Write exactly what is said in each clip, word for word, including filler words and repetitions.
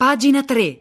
Pagina tre.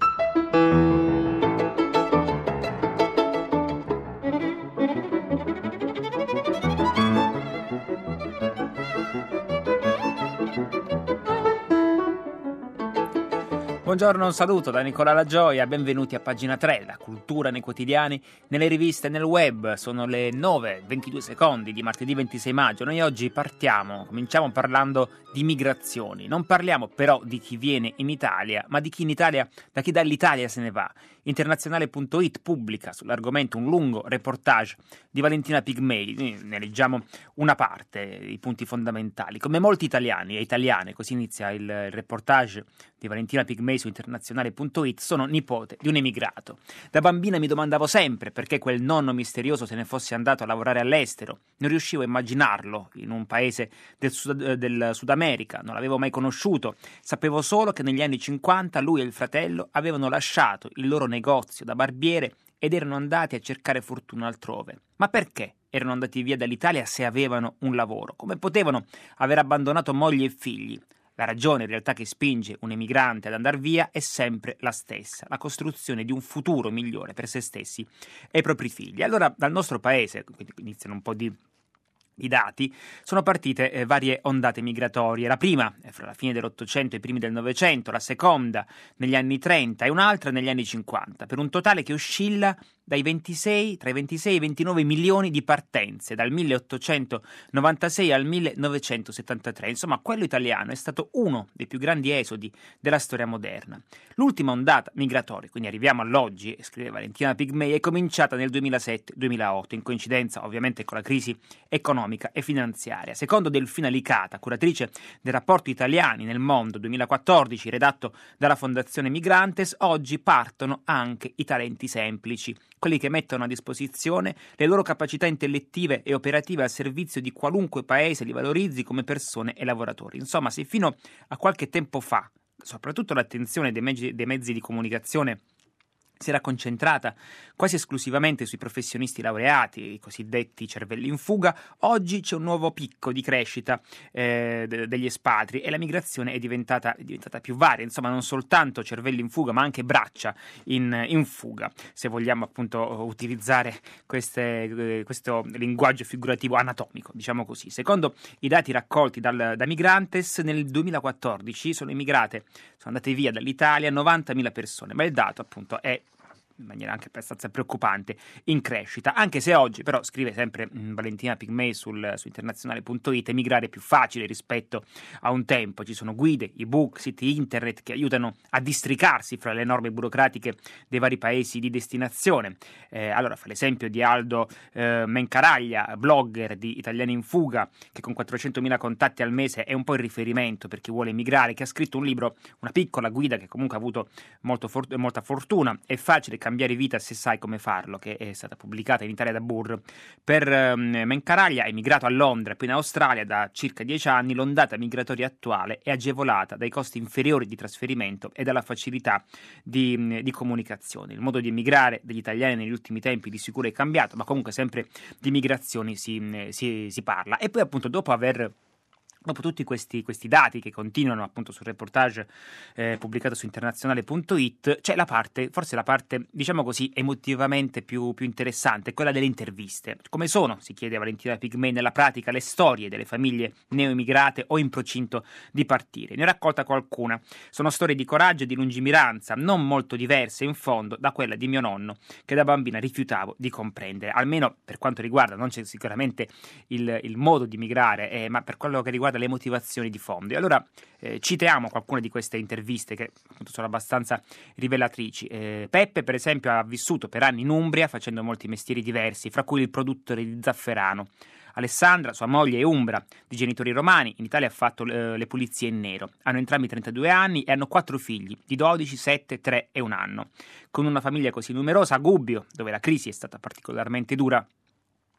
Buongiorno, un saluto da Nicola La Gioia, benvenuti a Pagina tre, la cultura nei quotidiani, nelle riviste e nel web. Sono le nove e ventidue secondi di martedì ventisei maggio. Noi oggi partiamo, cominciamo parlando di migrazioni. Non parliamo però di chi viene in Italia, ma di chi in Italia, da chi dall'Italia se ne va. Internazionale punto it pubblica sull'argomento un lungo reportage di Valentina Pigmei. Ne leggiamo una parte, i punti fondamentali. Come molti italiani e italiane, così inizia il reportage di Valentina Pigmei su Internazionale punto it, sono nipote di un emigrato. Da bambina mi domandavo sempre perché quel nonno misterioso se ne fosse andato a lavorare all'estero. Non riuscivo a immaginarlo in un paese del Sud, del Sud America, non l'avevo mai conosciuto. Sapevo solo che negli anni cinquanta lui e il fratello avevano lasciato il loro negozio da barbiere ed erano andati a cercare fortuna altrove. Ma perché erano andati via dall'Italia se avevano un lavoro? Come potevano aver abbandonato moglie e figli? La ragione in realtà che spinge un emigrante ad andar via è sempre la stessa, la costruzione di un futuro migliore per se stessi e i propri figli. Allora dal nostro paese, quindi iniziano un po' di I dati, sono partite eh, varie ondate migratorie. La prima è fra la fine dell'Ottocento e i primi del Novecento, la seconda negli anni trenta e un'altra negli anni cinquanta, per un totale che oscilla dai ventisei, tra i ventisei e i ventinove milioni di partenze, dal milleottocentonovantasei al millenovecentosettantatré. Insomma, quello italiano è stato uno dei più grandi esodi della storia moderna. L'ultima ondata migratoria, quindi arriviamo all'oggi, scrive Valentina Pigmei, è cominciata nel duemilasette duemilaotto, in coincidenza ovviamente con la crisi economica e finanziaria. Secondo Delfina Licata, curatrice del rapporto Italiani nel mondo duemilaquattordici, redatto dalla Fondazione Migrantes, oggi partono anche i talenti semplici, quelli che mettono a disposizione le loro capacità intellettive e operative al servizio di qualunque paese li valorizzi come persone e lavoratori. Insomma, se fino a qualche tempo fa, soprattutto l'attenzione dei mezzi, dei mezzi di comunicazione si era concentrata quasi esclusivamente sui professionisti laureati, i cosiddetti cervelli in fuga, oggi c'è un nuovo picco di crescita eh, de- degli espatri e la migrazione è diventata, è diventata più varia, insomma non soltanto cervelli in fuga ma anche braccia in, in fuga, se vogliamo appunto utilizzare queste, eh, questo linguaggio figurativo anatomico, diciamo così. Secondo i dati raccolti dal, da Migrantes, nel duemilaquattordici sono immigrate, sono andate via dall'Italia novantamila persone, ma il dato appunto è in maniera anche abbastanza preoccupante, in crescita, anche se oggi però, scrive sempre mh, Valentina Pigmei sul, su Internazionale punto it, emigrare è più facile rispetto a un tempo. Ci sono guide, ebook, siti internet che aiutano a districarsi fra le norme burocratiche dei vari paesi di destinazione. Eh, allora fa l'esempio di Aldo eh, Mencaraglia, blogger di Italiani in Fuga, che con quattrocentomila contatti al mese è un po' il riferimento per chi vuole emigrare, che ha scritto un libro, una piccola guida che comunque ha avuto molto for- molta fortuna. È facile cambiare vita se sai come farlo, che è stata pubblicata in Italia da Burr. Per um, Mencaraglia, emigrato a Londra e poi in Australia da circa dieci anni, l'ondata migratoria attuale è agevolata dai costi inferiori di trasferimento e dalla facilità di, di comunicazione. Il modo di emigrare degli italiani negli ultimi tempi di sicuro è cambiato, ma comunque sempre di migrazioni si, si, si parla. E poi appunto dopo aver Dopo tutti questi, questi dati che continuano appunto sul reportage eh, pubblicato su Internazionale punto it, c'è la parte, forse la parte, diciamo così, emotivamente più, più interessante, quella delle interviste. Come sono, si chiede a Valentina Pigmei, nella pratica le storie delle famiglie neoemigrate o in procinto di partire? Ne ho raccolta qualcuna. Sono storie di coraggio e di lungimiranza, non molto diverse in fondo da quella di mio nonno, che da bambina rifiutavo di comprendere. Almeno per quanto riguarda, non c'è sicuramente il, il modo di migrare, eh, ma per quello che riguarda le motivazioni di fondo. E allora eh, citiamo qualcune di queste interviste che appunto sono abbastanza rivelatrici. Eh, Peppe, per esempio, ha vissuto per anni in Umbria facendo molti mestieri diversi, fra cui il produttore di zafferano. Alessandra, sua moglie, è umbra, di genitori romani, in Italia ha fatto eh, le pulizie in nero. Hanno entrambi trentadue anni e hanno quattro figli, di dodici, sette, tre e un anno. Con una famiglia così numerosa, a Gubbio, dove la crisi è stata particolarmente dura,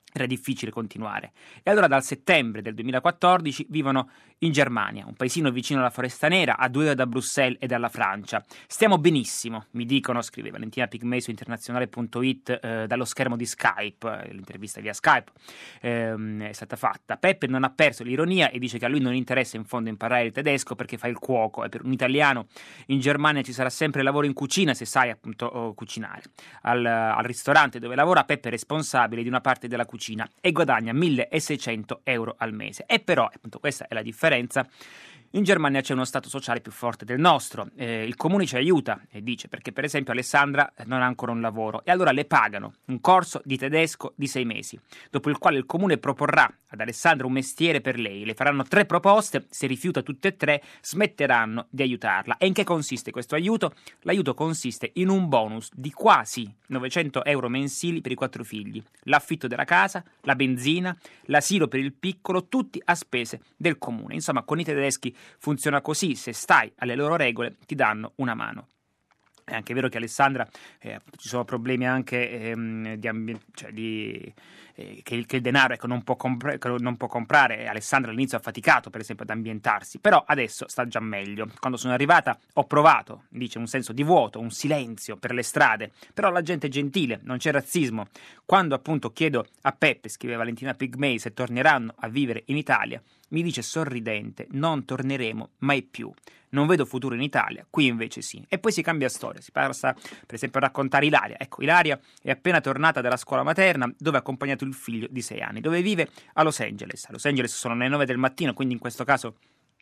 Era difficile continuare. E allora dal settembre del duemilaquattordici vivono in Germania, un paesino vicino alla Foresta Nera, a due ore da Bruxelles e dalla Francia. Stiamo benissimo, mi dicono, scrive Valentina Pigmei su internazionale punto it, eh, dallo schermo di Skype, eh, l'intervista via Skype ehm, è stata fatta. Peppe non ha perso l'ironia e dice che a lui non interessa in fondo imparare il tedesco perché fa il cuoco, e per un italiano in Germania ci sarà sempre lavoro in cucina se sai appunto oh, cucinare. Al, al ristorante dove lavora Peppe è responsabile di una parte della cucina e guadagna milleseicento euro al mese. E però, appunto, questa è la differenza. In Germania c'è uno stato sociale più forte del nostro, eh, il comune ci aiuta, e dice, perché per esempio Alessandra non ha ancora un lavoro e allora le pagano un corso di tedesco di sei mesi, dopo il quale il comune proporrà ad Alessandra un mestiere per lei, le faranno tre proposte, se rifiuta tutte e tre smetteranno di aiutarla. E in che consiste questo aiuto? L'aiuto consiste in un bonus di quasi novecento euro mensili per i quattro figli, l'affitto della casa, la benzina, l'asilo per il piccolo, tutti a spese del comune. Insomma, con i tedeschi funziona così, se stai alle loro regole ti danno una mano. È anche vero che Alessandra, eh, ci sono problemi anche ehm, di, ambi- cioè di eh, che, il, che il denaro ecco, non, può compre- non può comprare. Alessandra all'inizio ha faticato per esempio ad ambientarsi, però adesso sta già meglio. Quando sono arrivata ho provato, dice, un senso di vuoto, un silenzio per le strade, però la gente è gentile, non c'è razzismo. Quando appunto chiedo a Peppe, scrive Valentina Pigmei, se torneranno a vivere in Italia, mi dice sorridente, non torneremo mai più. Non vedo futuro in Italia, qui invece sì. E poi si cambia storia, si passa per esempio a raccontare Ilaria. Ecco, Ilaria è appena tornata dalla scuola materna dove ha accompagnato il figlio di sei anni, dove vive a Los Angeles. A Los Angeles sono le nove del mattino, quindi in questo caso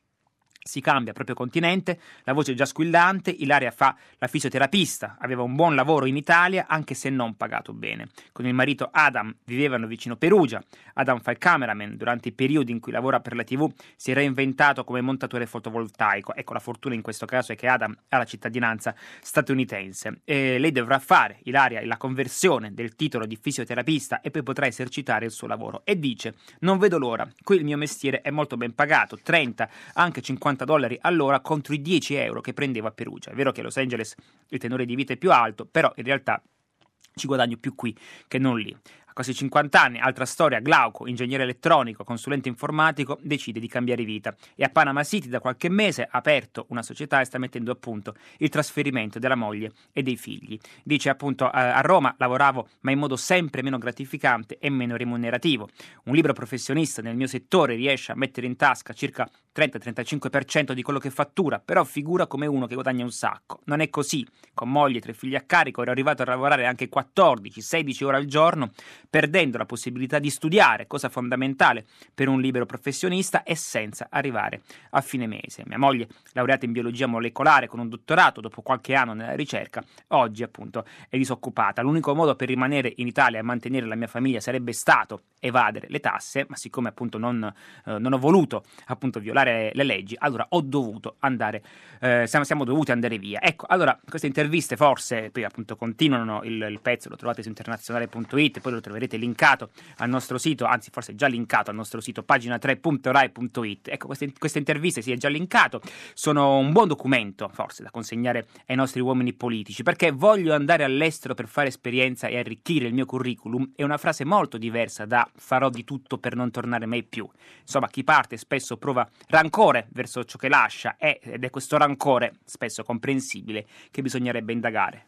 si cambia proprio continente, la voce è già squillante. Ilaria fa la fisioterapista, aveva un buon lavoro in Italia anche se non pagato bene. Con il marito Adam vivevano vicino Perugia. Adam fa il cameraman, durante i periodi in cui lavora per la tivù si è reinventato come montatore fotovoltaico. Ecco, la fortuna in questo caso è che Adam ha la cittadinanza statunitense e lei dovrà fare, Ilaria, la conversione del titolo di fisioterapista e poi potrà esercitare il suo lavoro. E dice, non vedo l'ora, qui il mio mestiere è molto ben pagato, trenta, anche cinquanta dollari all'ora contro i dieci euro che prendevo a Perugia. È vero che a Los Angeles il tenore di vita è più alto, però in realtà ci guadagno più qui che non lì. A quasi cinquanta anni, altra storia, Glauco, ingegnere elettronico, consulente informatico, decide di cambiare vita e a Panama City da qualche mese ha aperto una società e sta mettendo a punto il trasferimento della moglie e dei figli. Dice appunto, a Roma lavoravo ma in modo sempre meno gratificante e meno remunerativo. Un libero professionista nel mio settore riesce a mettere in tasca circa trenta trentacinque per cento di quello che fattura, però figura come uno che guadagna un sacco. Non è così. Con moglie e tre figli a carico ero arrivato a lavorare anche quattordici sedici ore al giorno, perdendo la possibilità di studiare, cosa fondamentale per un libero professionista, e senza arrivare a fine mese. Mia moglie, laureata in biologia molecolare con un dottorato, dopo qualche anno nella ricerca, oggi appunto è disoccupata. L'unico modo per rimanere in Italia e mantenere la mia famiglia sarebbe stato evadere le tasse, ma siccome appunto non, eh, non ho voluto appunto violare le leggi, allora ho dovuto andare, eh, siamo, siamo dovuti andare via. Ecco, allora queste interviste forse poi appunto continuano, il, il pezzo lo trovate su internazionale punto it, poi lo troverete linkato al nostro sito, anzi forse è già linkato al nostro sito pagina tre punto rai punto it. Ecco, queste, queste interviste si è già linkato, sono un buon documento forse da consegnare ai nostri uomini politici, perché voglio andare all'estero per fare esperienza e arricchire il mio curriculum è una frase molto diversa da farò di tutto per non tornare mai più. Insomma, chi parte spesso prova rancore verso ciò che lascia, è, ed è questo rancore, spesso comprensibile, che bisognerebbe indagare.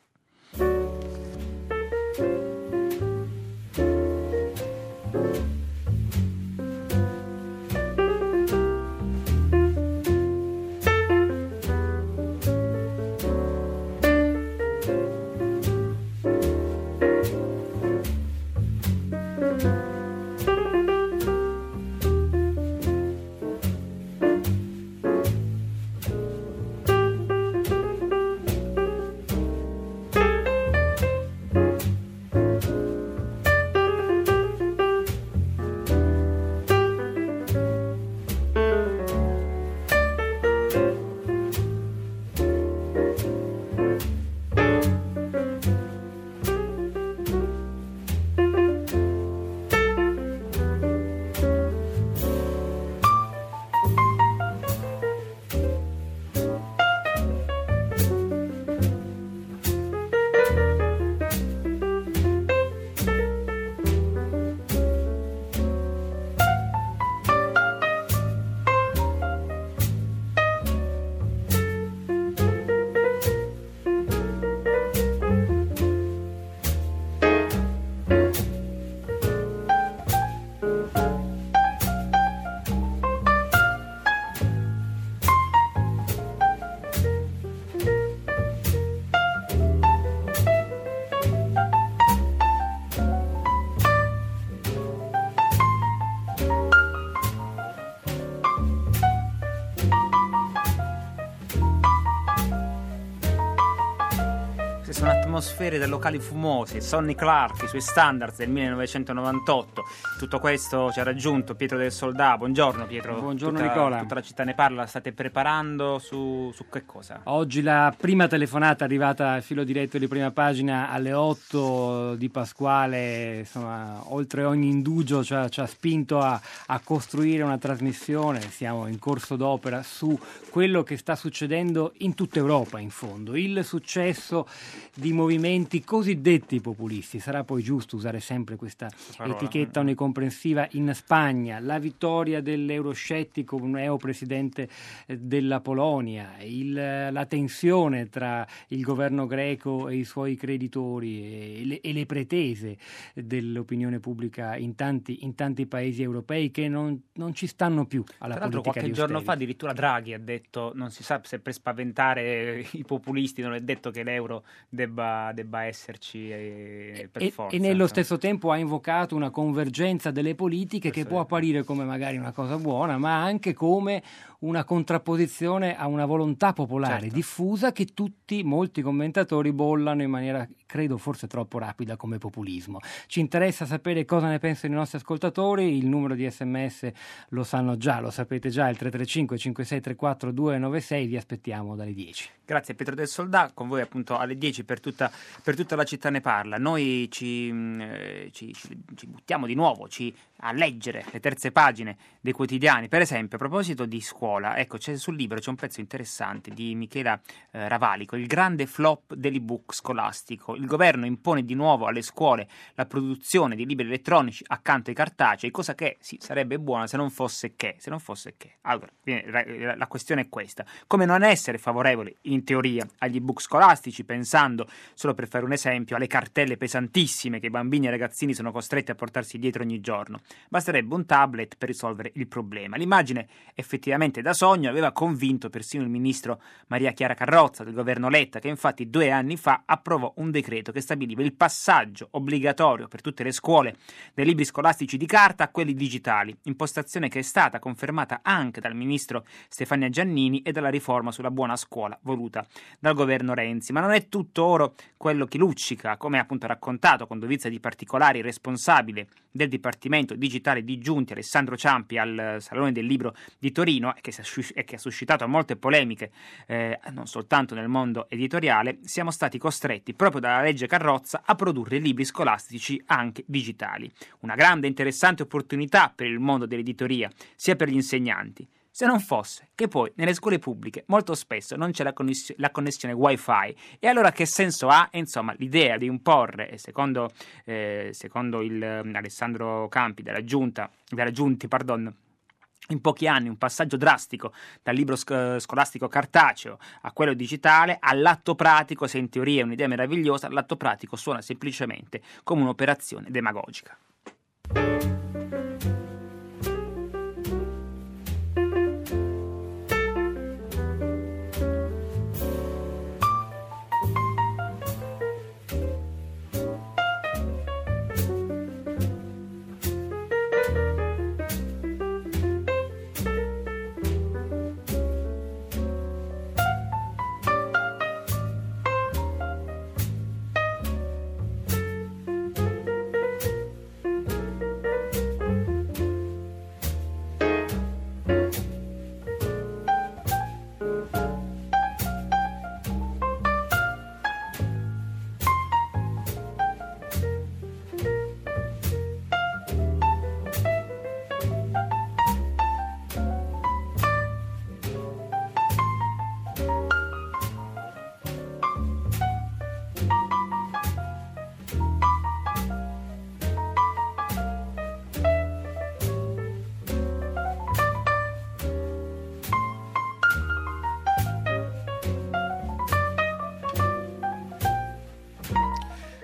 sono atmosfere da locali fumosi, Sonny Clark, i suoi Standards del millenovecentonovantotto. Tutto questo ci ha raggiunto Pietro del Soldà. Buongiorno Pietro. Buongiorno tutta, Nicola. Tutta la città ne parla, state preparando su, su che cosa? Oggi la prima telefonata arrivata al filo diretto di Prima Pagina alle otto di Pasquale, insomma, oltre ogni indugio ci ha, ci ha spinto a, a costruire una trasmissione. Siamo in corso d'opera su quello che sta succedendo in tutta Europa, in fondo. Il successo di movimenti cosiddetti populisti, sarà poi giusto usare sempre questa Parola. etichetta onnicomprensiva, in Spagna, la vittoria dell'euroscettico neopresidente della Polonia, il, la tensione tra il governo greco e i suoi creditori e le, e le pretese dell'opinione pubblica in tanti, in tanti paesi europei che non, non ci stanno più alla Tra l'altro politica qualche di giorno austerity. fa addirittura Draghi ha detto, non si sa se per spaventare i populisti, non è detto che l'euro debba, debba esserci eh, per e, forza. e nello insomma. stesso tempo ha invocato una convergenza delle politiche Questo che può è. apparire come magari una cosa buona, ma anche come una contrapposizione a una volontà popolare Certo. diffusa che tutti, molti commentatori bollano in maniera, credo, forse troppo rapida come populismo. Ci interessa sapere cosa ne pensano i nostri ascoltatori, il numero di sms lo sanno già, lo sapete già, il tre tre cinque cinque sei tre quattro due nove sei, vi aspettiamo dalle dieci. Grazie a Pietro del Soldà, con voi appunto alle dieci per tutta, per tutta la città ne parla. Noi ci, eh, ci, ci, ci buttiamo di nuovo ci, a leggere le terze pagine dei quotidiani. Per esempio, a proposito di scuola, ecco, c'è sul libro c'è un pezzo interessante di Michela eh, Ravalico, il grande flop dell'ebook scolastico. Il governo impone di nuovo alle scuole la produzione di libri elettronici accanto ai cartacei, cosa che sì, sarebbe buona se non fosse che, se non fosse che. Allora, la, la questione è questa: come non essere favorevoli in teoria agli ebook scolastici, pensando, solo per fare un esempio, alle cartelle pesantissime che i bambini e ragazzini sono costretti a portarsi dietro ogni giorno. Basterebbe un tablet per risolvere il problema. L'immagine, effettivamente da sogno, aveva convinto persino il ministro Maria Chiara Carrozza del governo Letta, che infatti due anni fa approvò un decreto che stabiliva il passaggio obbligatorio per tutte le scuole dai libri scolastici di carta a quelli digitali, impostazione che è stata confermata anche dal ministro Stefania Giannini e dalla riforma sulla buona scuola voluta dal governo Renzi. Ma non è tutto oro quello che luccica, come ha appunto raccontato con dovizia di particolari il responsabile del Dipartimento Digitale di Giunti, Alessandro Ciampi, al Salone del Libro di Torino, e che, e che ha suscitato molte polemiche eh, non soltanto nel mondo editoriale. Siamo stati costretti proprio dalla legge Carrozza a produrre libri scolastici anche digitali. Una grande e interessante opportunità per il mondo dell'editoria, sia per gli insegnanti. Se non fosse che poi nelle scuole pubbliche molto spesso non c'è la, conness- la connessione wifi, e allora che senso ha? E insomma, l'idea di imporre, secondo, eh, secondo il um, Alessandro Campi della Giunta, della Giunti, pardon, in pochi anni un passaggio drastico dal libro sc- scolastico cartaceo a quello digitale, all'atto pratico, se in teoria è un'idea meravigliosa, all'atto pratico suona semplicemente come un'operazione demagogica.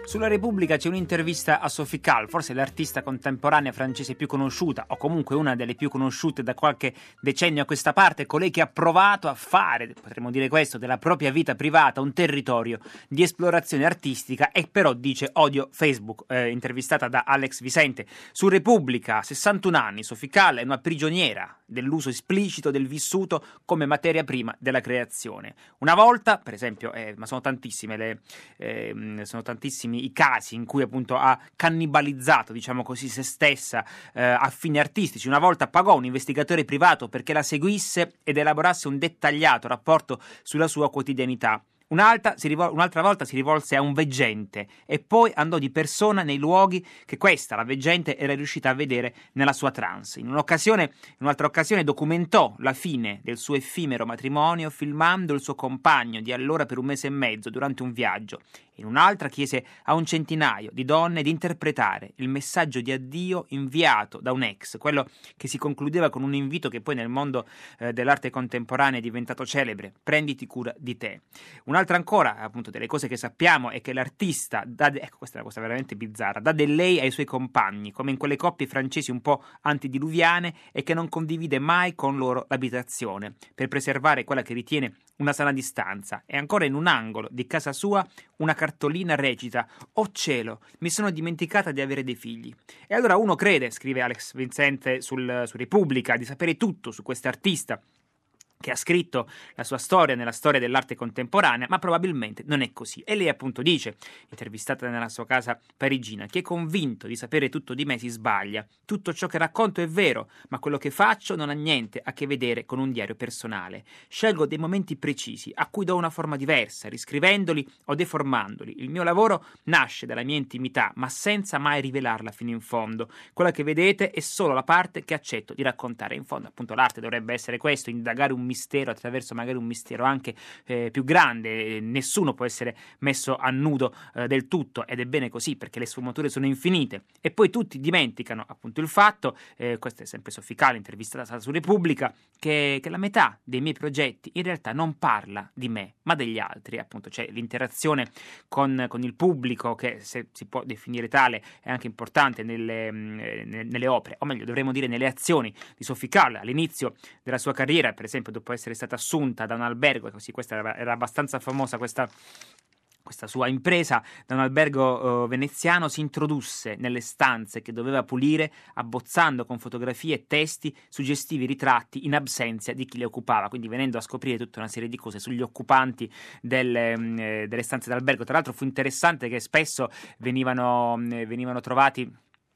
Sulla Repubblica c'è un'intervista a Sophie Calle, forse l'artista contemporanea francese più conosciuta, o comunque una delle più conosciute da qualche decennio a questa parte, colei che ha provato a fare, potremmo dire questo, della propria vita privata un territorio di esplorazione artistica e però dice odio Facebook. Eh, intervistata da Alex Vicente su Repubblica, sessantuno anni, Sophie Calle è una prigioniera dell'uso esplicito del vissuto come materia prima della creazione. Una volta, per esempio, eh, ma sono tantissime le, eh, sono tantissimi i casi in cui appunto ha cannibalizzato, diciamo così, se stessa eh, a fini artistici. Una volta pagò un investigatore privato perché la seguisse ed elaborasse un dettagliato rapporto sulla sua quotidianità. Un'altra, si rivol- un'altra volta si rivolse a un veggente e poi andò di persona nei luoghi che questa, la veggente, era riuscita a vedere nella sua trance. In un'occasione, in un'altra occasione documentò la fine del suo effimero matrimonio filmando il suo compagno di allora per un mese e mezzo durante un viaggio. In un'altra chiese a un centinaio di donne di interpretare il messaggio di addio inviato da un ex, quello che si concludeva con un invito che poi nel mondo eh, dell'arte contemporanea è diventato celebre: prenditi cura di te. Un'altra ancora, appunto, delle cose che sappiamo è che l'artista dà, de- ecco, questa è una cosa veramente bizzarra, dà del lei ai suoi compagni, come in quelle coppie francesi un po' antidiluviane, e che non condivide mai con loro l'abitazione, per preservare quella che ritiene una sana distanza. E ancora in un angolo di casa sua una cartolina recita: "Oh cielo, mi sono dimenticata di avere dei figli". E allora uno crede, scrive Alex Vicente sul, su Repubblica, di sapere tutto su quest'artista che ha scritto la sua storia nella storia dell'arte contemporanea, ma probabilmente non è così. E lei appunto dice, intervistata nella sua casa parigina: "Chi è convinto di sapere tutto di me si sbaglia. Tutto ciò che racconto è vero, ma quello che faccio non ha niente a che vedere con un diario personale. Scelgo dei momenti precisi a cui do una forma diversa, riscrivendoli o deformandoli. Il mio lavoro nasce dalla mia intimità, ma senza mai rivelarla fino in fondo. Quella che vedete è solo la parte che accetto di raccontare". In fondo, appunto, l'arte dovrebbe essere questo: indagare un mistero attraverso magari un mistero anche eh, più grande. Nessuno può essere messo a nudo eh, del tutto, ed è bene così, perché le sfumature sono infinite. E poi tutti dimenticano appunto il fatto, eh, questa è sempre Sophie Calle intervistata su Repubblica, che, che la metà dei miei progetti in realtà non parla di me ma degli altri. Appunto c'è l'interazione con, con il pubblico, che, se si può definire tale, è anche importante nelle, nelle opere, o meglio dovremmo dire nelle azioni di Sophie Calle all'inizio della sua carriera. Per esempio, dopo essere stata assunta da un albergo, così questa era, era abbastanza famosa questa questa sua impresa, da un albergo uh, veneziano, si introdusse nelle stanze che doveva pulire, abbozzando con fotografie e testi suggestivi ritratti in assenza di chi le occupava, quindi venendo a scoprire tutta una serie di cose sugli occupanti delle, mh, delle stanze d'albergo. Tra l'altro fu interessante che spesso venivano, mh, venivano trovati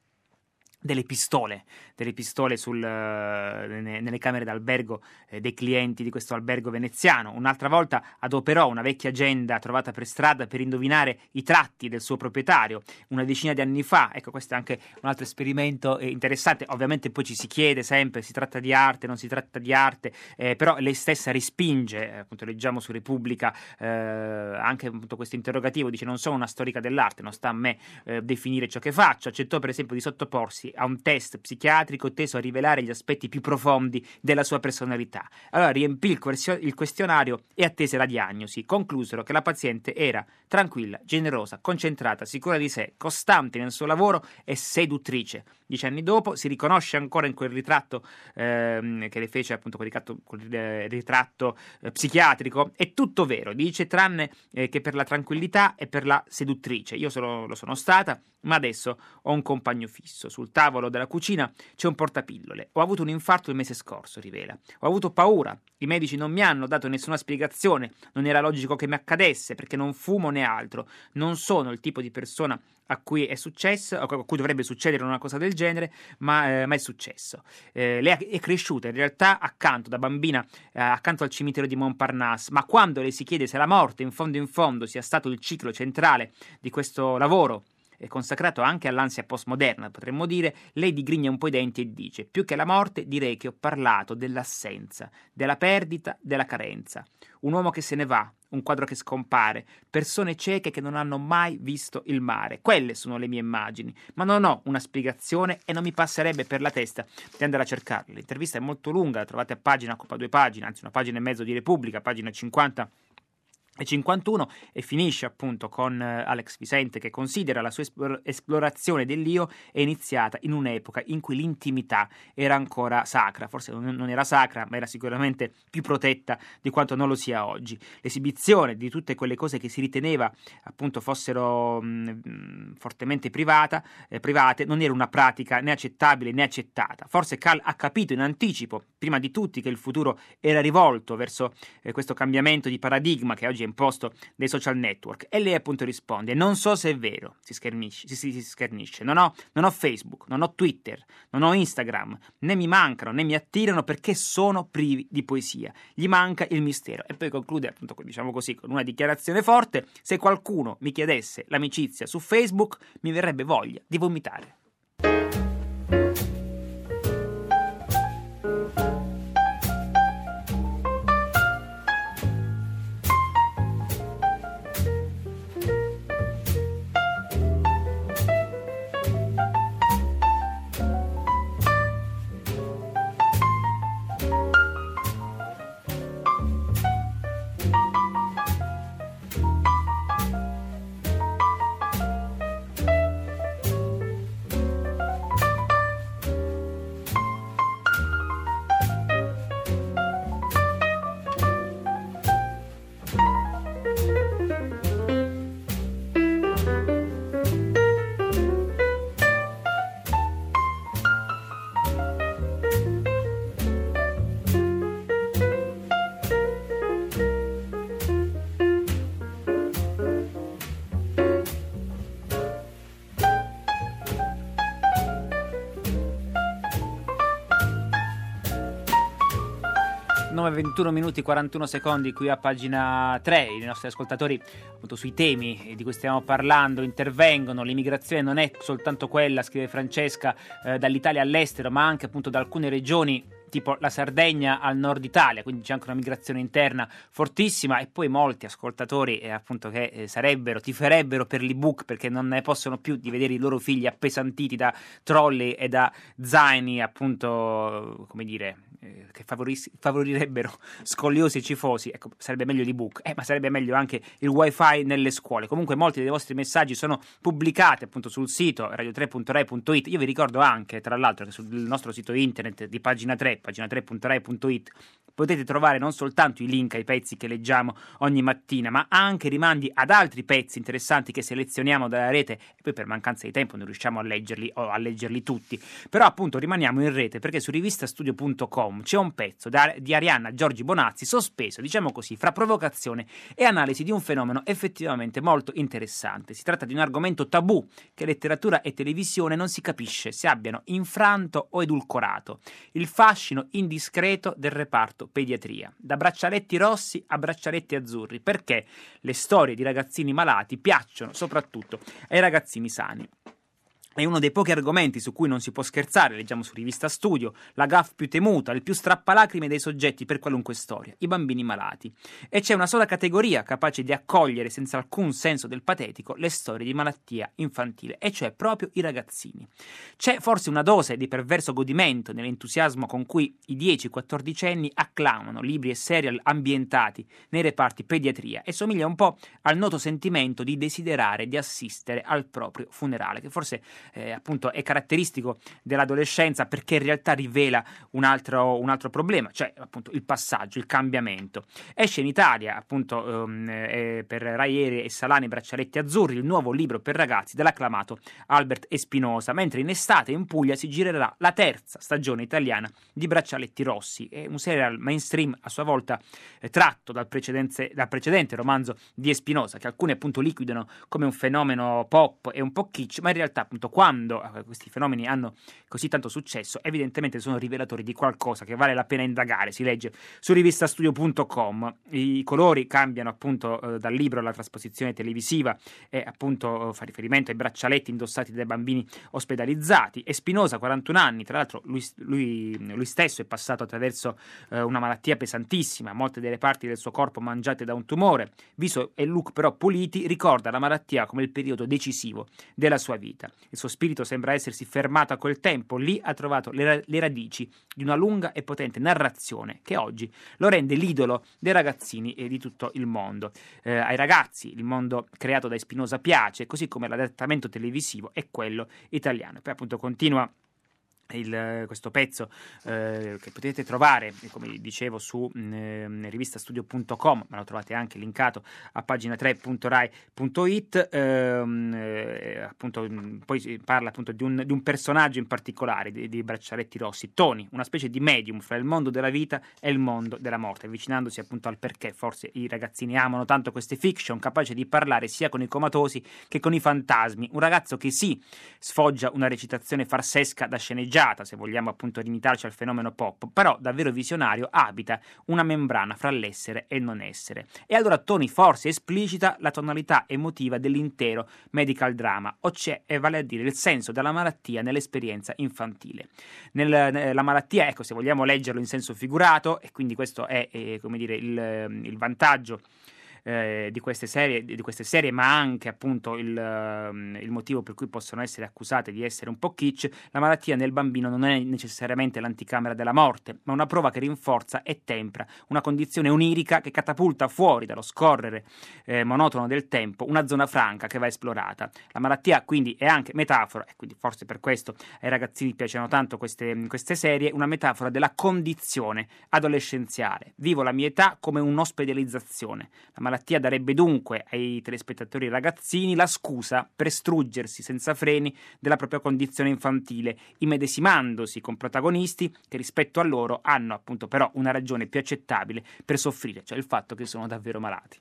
delle pistole, delle pistole sul, nelle camere d'albergo eh, dei clienti di questo albergo veneziano. Un'altra volta adoperò una vecchia agenda trovata per strada per indovinare i tratti del suo proprietario, una decina di anni fa. Ecco, questo è anche un altro esperimento eh, interessante. Ovviamente poi ci si chiede sempre: si tratta di arte, non si tratta di arte, eh, però lei stessa respinge, eh, appunto leggiamo su Repubblica eh, anche appunto questo interrogativo, dice: "Non sono una storica dell'arte, non sta a me eh, definire ciò che faccio". Accettò per esempio di sottoporsi a un test psichiatrico teso a rivelare gli aspetti più profondi della sua personalità. Allora riempì il questionario e attese la diagnosi. Conclusero che la paziente era tranquilla, generosa, concentrata, sicura di sé, costante nel suo lavoro e seduttrice. Dieci anni dopo si riconosce ancora in quel ritratto ehm, che le fece, appunto quel ritratto, quel, eh, ritratto eh, psichiatrico. È tutto vero, dice, tranne eh, che per la tranquillità e per la seduttrice. Io solo, lo sono stata, ma adesso ho un compagno fisso. Sul tavolo della cucina c'è un portapillole. Ho avuto un infarto il mese scorso", rivela. "Ho avuto paura. I medici non mi hanno dato nessuna spiegazione. Non era logico che mi accadesse, perché non fumo né altro. Non sono il tipo di persona a cui è successo, a cui dovrebbe succedere una cosa del genere, ma, eh, ma è successo". Eh, lei è cresciuta in realtà accanto, da bambina, eh, accanto al cimitero di Montparnasse, ma quando le si chiede se la morte in fondo in fondo sia stato il ciclo centrale di questo lavoro, è consacrato anche all'ansia postmoderna, potremmo dire, lei digrigna un po' i denti e dice: "Più che la morte direi che ho parlato dell'assenza, della perdita, della carenza. Un uomo che se ne va, un quadro che scompare, persone cieche che non hanno mai visto il mare. Quelle sono le mie immagini, ma non ho una spiegazione e non mi passerebbe per la testa di andare a cercarle". L'intervista è molto lunga, la trovate a pagina, occupa due pagine, anzi una pagina e mezzo di Repubblica, pagina cinquanta cinquantuno e finisce appunto con Alex Visente che considera la sua esplorazione dell'io è iniziata in un'epoca in cui l'intimità era ancora sacra, forse non era sacra ma era sicuramente più protetta di quanto non lo sia oggi. L'esibizione di tutte quelle cose che si riteneva appunto fossero mh, fortemente privata, eh, private non era una pratica né accettabile né accettata. Forse Cal ha capito in anticipo prima di tutti che il futuro era rivolto verso eh, questo cambiamento di paradigma che oggi è imposto dai social network, e lei appunto risponde: non so se è vero, si schernisce, si, si, si schernisce. Non ho, non ho Facebook, non ho Twitter, non ho Instagram, né mi mancano né mi attirano perché sono privi di poesia, gli manca il mistero. E poi conclude appunto, diciamo così, con una dichiarazione forte: se qualcuno mi chiedesse l'amicizia su Facebook mi verrebbe voglia di vomitare. nove e ventuno minuti quarantuno secondi qui a pagina tre. I nostri ascoltatori appunto sui temi di cui stiamo parlando intervengono. L'immigrazione non è soltanto quella, scrive Francesca, eh, dall'Italia all'estero, ma anche appunto da alcune regioni tipo la Sardegna al nord Italia, quindi c'è anche una migrazione interna fortissima. E poi molti ascoltatori eh, appunto che eh, sarebbero, tiferebbero per l'ebook perché non ne possono più di vedere i loro figli appesantiti da trolley e da zaini appunto, come dire, eh, che favoris- favorirebbero scoliosi e cifosi. Ecco, sarebbe meglio l'ebook, eh, ma sarebbe meglio anche il wifi nelle scuole. Comunque molti dei vostri messaggi sono pubblicati appunto sul sito radio tre punto rai punto it. Io vi ricordo anche, tra l'altro, che sul nostro sito internet di pagina tre, pagina tre punto rai punto it, potete trovare non soltanto i link ai pezzi che leggiamo ogni mattina, ma anche rimandi ad altri pezzi interessanti che selezioniamo dalla rete, e poi per mancanza di tempo non riusciamo a leggerli o a leggerli tutti. Però appunto rimaniamo in rete perché su rivistastudio punto com c'è un pezzo da, di Arianna Giorgi Bonazzi sospeso, diciamo così, fra provocazione e analisi di un fenomeno effettivamente molto interessante. Si tratta di un argomento tabù che letteratura e televisione non si capisce se abbiano infranto o edulcorato: il fascino indiscreto del reparto pediatria, da braccialetti rossi a braccialetti azzurri, perché le storie di ragazzini malati piacciono soprattutto ai ragazzini sani. È uno dei pochi argomenti su cui non si può scherzare, leggiamo su Rivista Studio, la gaffe più temuta, il più strappalacrime dei soggetti per qualunque storia, i bambini malati. E c'è una sola categoria capace di accogliere senza alcun senso del patetico le storie di malattia infantile, e cioè proprio i ragazzini. C'è forse una dose di perverso godimento nell'entusiasmo con cui i dieci quattordicenni acclamano libri e serial ambientati nei reparti pediatria, e somiglia un po' al noto sentimento di desiderare di assistere al proprio funerale, che forse Eh, appunto è caratteristico dell'adolescenza, perché in realtà rivela un altro, un altro problema, cioè appunto il passaggio, il cambiamento. Esce in Italia appunto ehm, eh, per Raieri e Salani Braccialetti Azzurri, il nuovo libro per ragazzi dell'acclamato Albert Espinosa, mentre in estate in Puglia si girerà la terza stagione italiana di Braccialetti Rossi, è un serial mainstream a sua volta eh, tratto dal precedente, dal precedente romanzo di Espinosa, che alcuni appunto liquidano come un fenomeno pop e un po' kitsch, ma in realtà appunto quando questi fenomeni hanno così tanto successo evidentemente sono rivelatori di qualcosa che vale la pena indagare. Si legge su rivistastudio punto com. I colori cambiano appunto eh, dal libro alla trasposizione televisiva, e appunto fa riferimento ai braccialetti indossati dai bambini ospedalizzati. Espinosa, quarantuno anni, tra l'altro lui, lui, lui stesso è passato attraverso eh, una malattia pesantissima, molte delle parti del suo corpo mangiate da un tumore, viso e look però puliti, ricorda la malattia come il periodo decisivo della sua vita. Il suo spirito sembra essersi fermato a quel tempo. Lì ha trovato le, le radici di una lunga e potente narrazione che oggi lo rende l'idolo dei ragazzini e di tutto il mondo. Eh, ai ragazzi il mondo creato da Spinoza piace, così come l'adattamento televisivo è quello italiano. E poi appunto continua Il, questo pezzo eh, che potete trovare, come dicevo, su mh, rivistastudio punto com, ma lo trovate anche linkato a pagina tre punto rai punto it. ehm, eh, appunto, mh, poi si parla appunto di un, di un personaggio in particolare di, di Braccialetti Rossi, Tony, una specie di medium fra il mondo della vita e il mondo della morte, avvicinandosi appunto al perché forse i ragazzini amano tanto queste fiction, capace di parlare sia con i comatosi che con i fantasmi. Un ragazzo che sì, sfoggia una recitazione farsesca da sceneggiare, se vogliamo appunto limitarci al fenomeno pop, però davvero visionario, abita una membrana fra l'essere e il non essere. E allora Tony forse esplicita la tonalità emotiva dell'intero medical drama, o c'è, e vale a dire il senso della malattia nell'esperienza infantile. Nel, la malattia, ecco, se vogliamo leggerlo in senso figurato, e quindi questo è, eh, come dire, il, il vantaggio Eh, di queste serie, di queste serie, ma anche appunto il, uh, il motivo per cui possono essere accusate di essere un po' kitsch. La malattia nel bambino non è necessariamente l'anticamera della morte, ma una prova che rinforza e tempra una condizione onirica che catapulta fuori dallo scorrere eh, monotono del tempo una zona franca che va esplorata. La malattia quindi è anche metafora, e quindi forse per questo ai ragazzini piacciono tanto queste, queste serie, una metafora della condizione adolescenziale. Vivo la mia età come un'ospedalizzazione. La La malattia darebbe dunque ai telespettatori ragazzini la scusa per struggersi senza freni della propria condizione infantile, immedesimandosi con protagonisti che rispetto a loro hanno appunto però una ragione più accettabile per soffrire, cioè il fatto che sono davvero malati.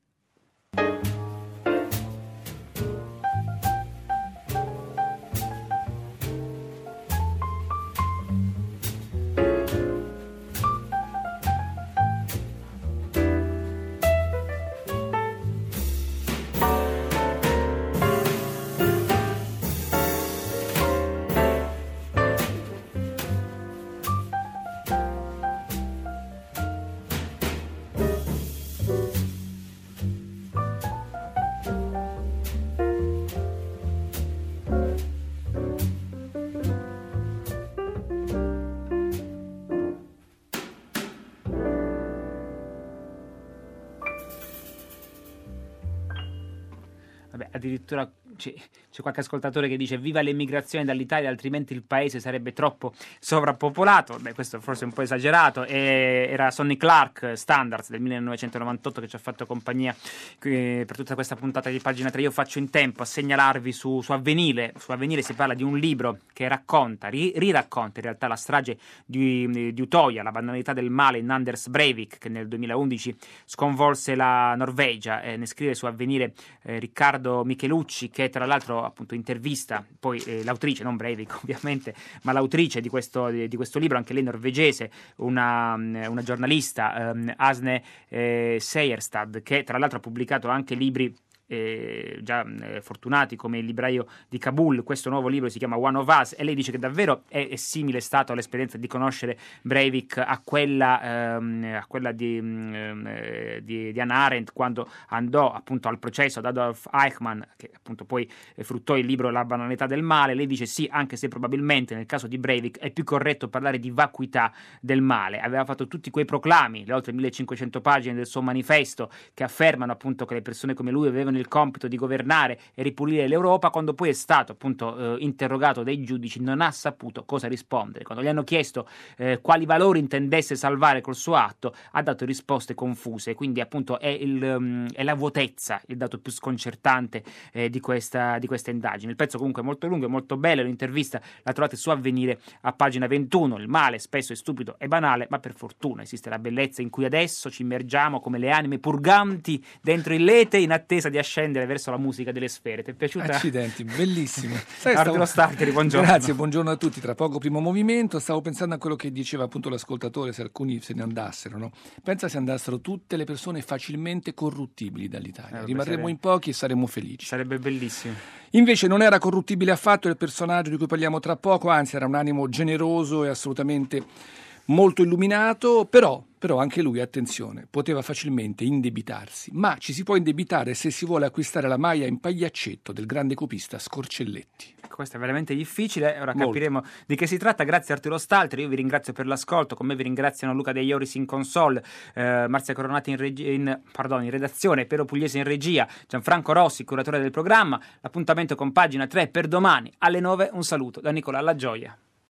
Vabbè, addirittura c'è, c'è qualche ascoltatore che dice viva l'emigrazione dall'Italia, altrimenti il paese sarebbe troppo sovrappopolato. Beh, questo è forse un po' esagerato. E era Sonny Clark, Standards del millenovecentonovantotto, che ci ha fatto compagnia eh, per tutta questa puntata di Pagina tre. Io faccio in tempo a segnalarvi su, su Avvenire. Su Avvenire si parla di un libro che racconta, ri, riracconta in realtà la strage di, di Utoya, la banalità del male in Anders Breivik, che nel duemilaundici sconvolse la Norvegia. Eh, ne scrive su Avvenire eh, Riccardo Michelucci, che tra l'altro appunto intervista poi eh, l'autrice, non Breivik ovviamente, ma l'autrice di questo, di, di questo libro, anche lei norvegese, una, una giornalista, um, Asne eh, Seierstad, che tra l'altro ha pubblicato anche libri Eh, già eh, fortunati come Il libraio di Kabul. Questo nuovo libro si chiama One of Us, e lei dice che davvero è, è simile stato all'esperienza di conoscere Breivik a quella, ehm, a quella di, eh, di, di Hannah Arendt quando andò appunto al processo ad Adolf Eichmann, che appunto poi eh, fruttò il libro La banalità del male. Lei dice sì, anche se probabilmente nel caso di Breivik è più corretto parlare di vacuità del male. Aveva fatto tutti quei proclami, le oltre millecinquecento pagine del suo manifesto, che affermano appunto che le persone come lui avevano il compito di governare e ripulire l'Europa. Quando poi è stato appunto eh, interrogato dai giudici non ha saputo cosa rispondere. Quando gli hanno chiesto eh, quali valori intendesse salvare col suo atto, ha dato risposte confuse. Quindi appunto è, il, um, è la vuotezza il dato più sconcertante eh, di, questa, di questa indagine. Il pezzo comunque è molto lungo e molto bello, l'intervista la trovate su Avvenire a pagina ventuno. Il male spesso è stupido e banale, ma per fortuna esiste la bellezza in cui adesso ci immergiamo come le anime purganti dentro il lete in attesa di scendere verso la musica delle sfere. Ti è piaciuta? Accidenti, bellissimo. Sai, stavo... Starteri, buongiorno. Grazie, buongiorno a tutti. Tra poco primo movimento. Stavo pensando a quello che diceva appunto l'ascoltatore, se alcuni se ne andassero, no? Pensa se andassero tutte le persone facilmente corruttibili dall'Italia. Eh, Rimarremo sarebbe... in pochi e saremmo felici. Sarebbe bellissimo. Invece non era corruttibile affatto il personaggio di cui parliamo tra poco, anzi era un animo generoso e assolutamente molto illuminato, però, però anche lui, attenzione, poteva facilmente indebitarsi, ma ci si può indebitare se si vuole acquistare la maglia in pagliaccetto del grande copista Scorcelletti. Questo è veramente difficile, ora Molto. Capiremo di che si tratta. Grazie Arturo Staltri, io vi ringrazio per l'ascolto, con me vi ringraziano Luca De Ioris in console, eh, Marzia Coronati in, regi- in, pardon, in redazione, Piero Pugliese in regia, Gianfranco Rossi, curatore del programma. L'appuntamento con Pagina tre per domani alle nove. Un saluto da Nicola Lagioia.